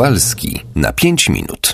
Kowalski na 5 minut.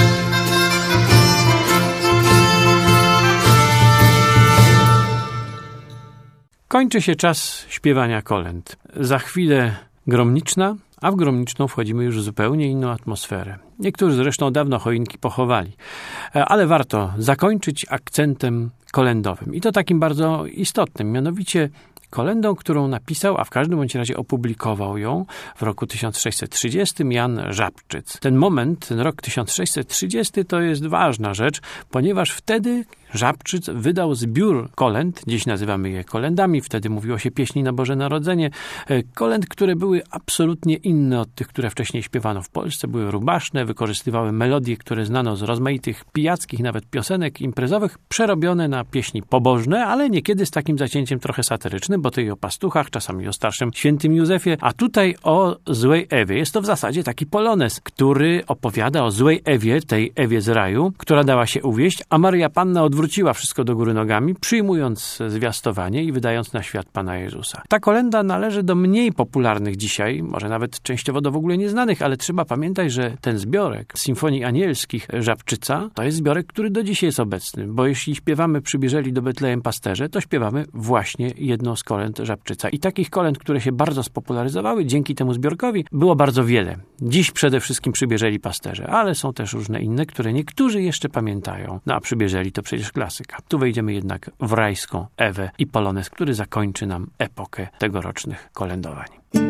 Kończy się czas śpiewania kolęd. Za chwilę gromniczna, a w gromniczną wchodzimy już w zupełnie inną atmosferę. Niektórzy zresztą dawno choinki pochowali. Ale warto zakończyć akcentem kolędowym. I to takim bardzo istotnym, mianowicie kolędą, którą napisał, a w każdym bądź razie opublikował ją w roku 1630 Jan Żabczyc. Ten moment, ten rok 1630 to jest ważna rzecz, ponieważ wtedy Żabczyc wydał zbiór kolęd, dziś nazywamy je kolędami, wtedy mówiło się pieśni na Boże Narodzenie, kolęd, które były absolutnie inne od tych, które wcześniej śpiewano w Polsce, były rubaszne, wykorzystywały melodie, które znano z rozmaitych pijackich, nawet piosenek imprezowych, przerobione na pieśni pobożne, ale niekiedy z takim zacięciem trochę satyrycznym, bo to i o pastuchach, czasami o starszym świętym Józefie, a tutaj o złej Ewie. Jest to w zasadzie taki polonez, który opowiada o złej Ewie, tej Ewie z raju, która dała się uwieść, a Maryja Panna odwróciła wszystko do góry nogami, przyjmując zwiastowanie i wydając na świat Pana Jezusa. Ta kolęda należy do mniej popularnych dzisiaj, może nawet częściowo do w ogóle nieznanych, ale trzeba pamiętać, że ten zbiorek Symfonii Anielskich Żabczyca to jest zbiorek, który do dzisiaj jest obecny, bo jeśli śpiewamy Przybieżeli do Betlejem pasterze, to śpiewamy właśnie jedną z kolęd Żabczyca. I takich kolęd, które się bardzo spopularyzowały dzięki temu zbiorkowi, było bardzo wiele. Dziś przede wszystkim Przybieżeli pasterze, ale są też różne inne, które niektórzy jeszcze pamiętają. No a Przybieżeli to przecież klasyka. Tu wejdziemy jednak w rajską Ewę i polonez, który zakończy nam epokę tegorocznych kolędowań.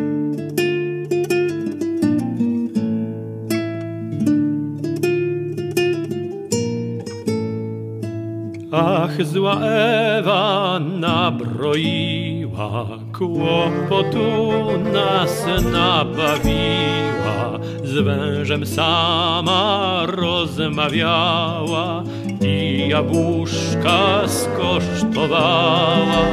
Ach, zła Ewa nabroiła, kłopotu nas nabawiła, z wężem sama rozmawiała i jabłuszka skosztowała,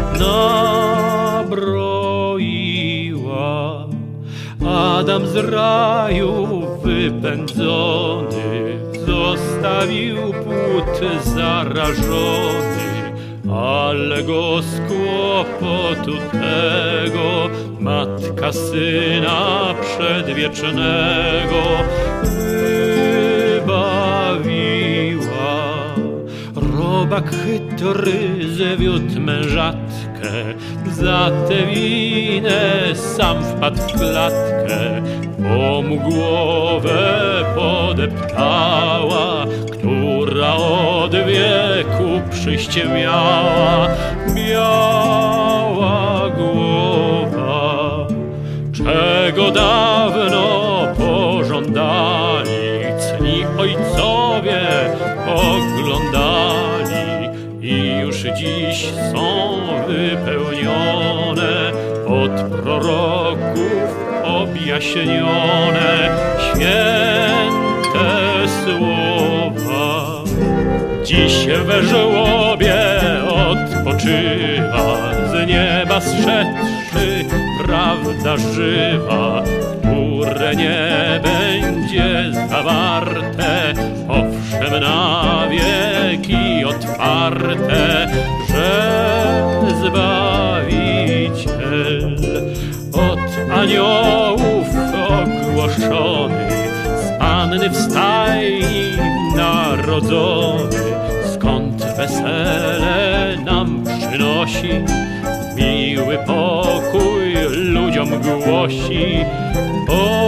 nabroiła. Adam z raju wypędzony zostawił płód zarażony, ale go z kłopotu tego matka syna przedwiecznego wybawiła. Robak chytry zwiódł mężatkę, za tę winę sam wpadł w klatkę, bo mu głowę podeptała, która od wieku przyjście miała. Biała głowa, czego dawno pożądali cni ojcowie, oglądali i już dziś są wypełnione od proroków objaśnione święte słowa. Dziś we żłobie odpoczywa z nieba zszedłszy prawda żywa, które nie będzie zawarte, owszem na wieki otwarte, że Zbawiciel od aniołów ogłoszony, z Panny w stajni narodzony, skąd wesele nam przynosi, miły pokój ludziom głosi.